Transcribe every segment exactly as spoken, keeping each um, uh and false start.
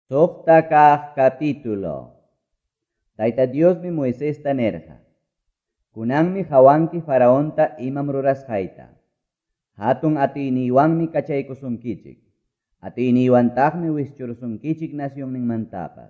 Softaka capítulo. Taita Dios mi Moisés tanerja. Kunanmi hawanki faraonta imam rurasjaita. Hatun ati iniwanmi kachaykusunkichik. Ati iniwantaqmi wischursunkichik nación ninmantapas.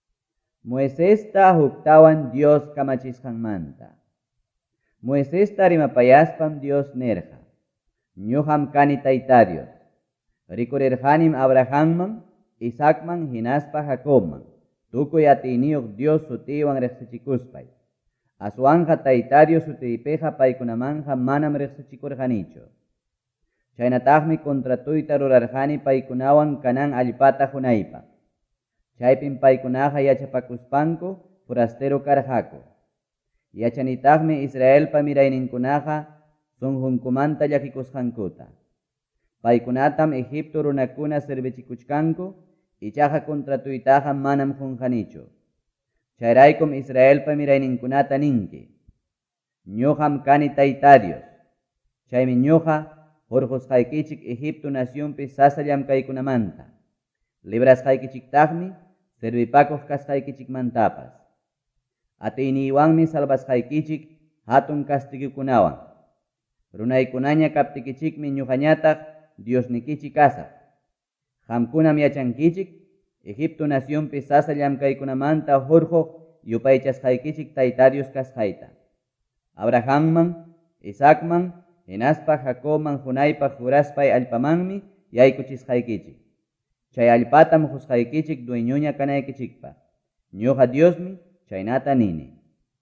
Moisés ta huktawan Dios kamachisqanmanta. Moisés ta rimapayaspam Dios nerja. Ñuham kani tayta Dios. Rikurirhanim Abrahamman, Isaacman, hinaspa Jacobman. Tukuy atiniyuq Dios sutiwan reqsichikuspay. Aswanja tayta Dios sutiypiqa paykunamanja manam reqsichikurqanichu. Chaynataqmi kontratuyta rurarqani paykunawan kanan allpata hunaypa. Chaypin paykunaqa yachapakuspanku forastero karqaku. Yachanitaqmi Israelpa mirayninkunaqa sunqunkumanta llakikusqankuta. Paykunatam Egipto runakuna servichikuchkanku, ichaqa kontratuytaqa manam qunqanichu. Chayraykum Israelpa mirayninkunata ninki. Ñuqam kani tayta Dios. Chaymi ñuqa hurqusqaykichik Egipto nacionpi sasallam kaykunamanta. Librasqaykichiktaqmi servipakuq kasqaykichikmantapas. Atiyniwanmi salvasqaykichik hatun kastigukunawan. Runaykunaña kaptikichikmi ñuqañataq Diosnikichik kasaq. Qamkunam yachankichik Egipto nacionpi sasallam kaykunamanta hurquq yupaychasqaykichik tayta Dios kasqayta. Abrahamman, Isaacman, hinaspa Jacobman hunaypa juraspay allpamanmi yaykuchisqaykichik. Chay allpatam husqaykichik dueñuña kanaykichikpa. Ñuqa Diosmi chaynata nini.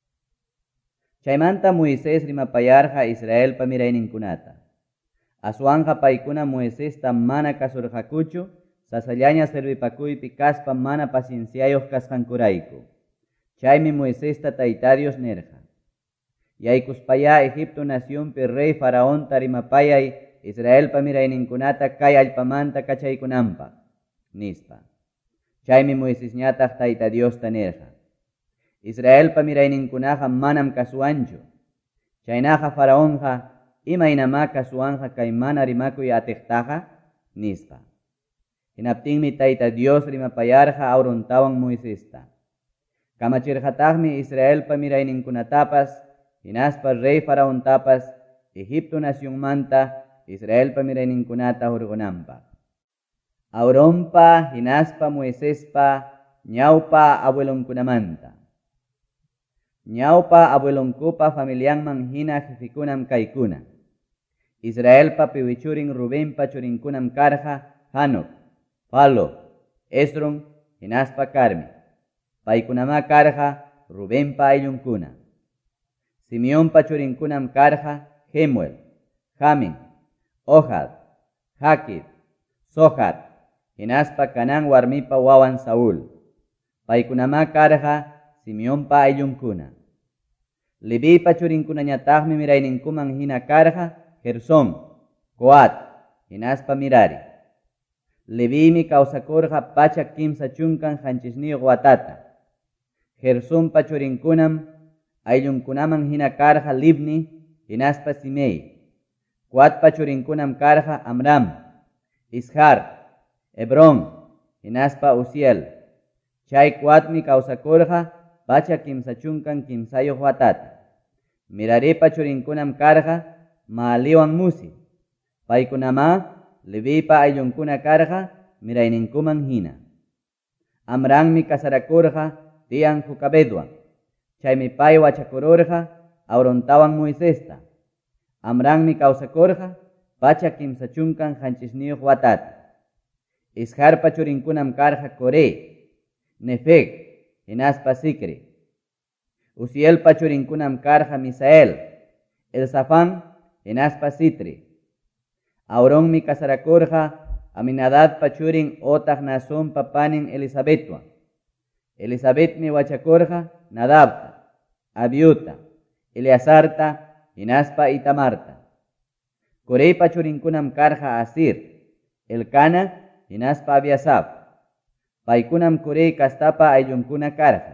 Chaymanta Moisés rimapayarqa Israelpa mirayninkunata. Aswanja paykuna Moisesta mana kasurqakuchu, sasallaña servipakuypi kaspa mana pacienciayuq kasqankurayku. Chaymi Moisesta tayta Dios nerja. Yaykuspaya Egipto nacionpi rey faraonta rimapayay Israelpa mirayninkunata kay allpamanta kachaykunanpaq, nispa. Chaymi Moisesñataq tayta Diosta nerja. Israelpa mirayninkunaqa manam kasuanchu. Chaynaqa faraonqa imaynama kasuanja kay mana rimakuy atiqtaqa, nispa. Hinaptinmi tayta Dios rimapayarqa aurontawan Moisesta. Kamachirqataqmi Israelpa mirayninkunatapas, hinaspa rey faraontapas, Egipto nacionmanta Israelpa mirayninkunata hurqunanpaq. Auronpa, hinaspa Moisespa, ñawpa abuelonkunamanta. Ñawpa abuelonkupa familianman hina jefikunam kaykuna. Israelpa piwichurin Rubenpa churinkunam karqa Hanok, Falo, Esron, hinaspa Carmi. Paykunama karqa Rubenpa ayllunkuna. Simeonpa churinkunam karqa Jemuel, Jamin, Ohad, Jaquid, Zohar, hinaspa Canán warmipa wawan Saúl. Paykunama karqa Simeonpa ayllunkuna. Levipa churinkunañataqmi mirayninkuman hina karqa Gerson, Coat, hinaspa Mirari. Levimi kawsakurqa pacha kimsa chunkan hanchisniyuq watata. Gersonpa churinkunam ayllunkunaman hina karqa Libni, hinaspa Simei. Coatpa churinkunam karqa Amram, Ishar, Hebrón, hinaspa Uziel. Chay Coatmi kawsakurqa pacha kimsa chunkan kimsayuq watata. Miraripa churinkunam karqa Maaliwan Musi. Paykunama Levipa ayllunkuna karqa mirayninkuman hina. Amrammi kasarakurqa tiyan Jocabedwan. Chaymi pay wachakururqa aurontawan Moisesta. Amrammi kawsakurqa pacha kimsa chunkan hanchisniyuq watata. Isharpa churinkunam karqa Coré, Nefeg, hinaspa Sicri. Uzielpa churinkunam karqa Misael, Elzafán, hinaspa Sitri. Auronmi kasarakurqa Aminadabpa churin otaq Naasonpa panin Elisabetwan. Elisabetmi wachakurqa Nadabta, Abiuta, Eleazarta, hinaspa Itamarta. Coreypa churinkunam karqa Asir, Elcana, hinaspa Abiasaf. Paykunam Corey kastapa ayllunkuna karqa.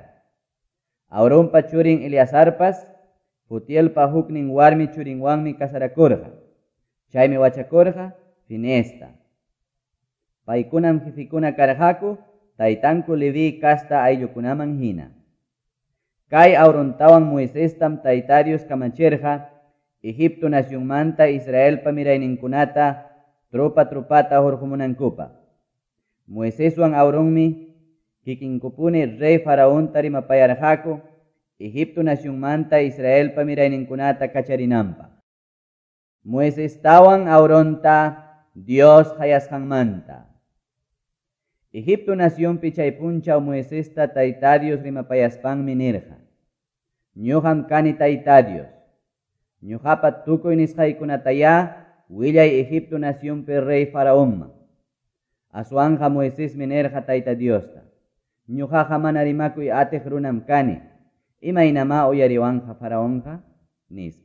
Auronpa churin Eleazarpas, Futielpa huknin warmi churinwanmi kasarakurqa. Chaymi wachakurqa Finesta. Paykunam jefikuna karqaku taytanku Levi kasta ayllukunaman hina. Kay aurontawan Moisestam taytarios kamacherja, Egipto nacionmanta Israelpa mirayninkunata tropa tropata hurqumunankupaq. Moiseswan auronmi kikinkupuni rey faraonta rimapayarqaku Egipto nacionmanta Israelpa mirayninkunata kacharinanpaq. Moisestawan auronta Dios hayasqanmanta. Egipto nacionpi chaypunchaw Moisesta taytarios rimapayaspanmi nirqa. Ñuqam kani taytarios. Ñuqapa tukuy nisqaykunataya willay Egipto nacionpi rey faraonman. Aswanja Moisés minerja tayta Diosta. Ñuqaqa mana rimakuy atiq runam kani. Imaynama uyariwanja faraonja? Nispa.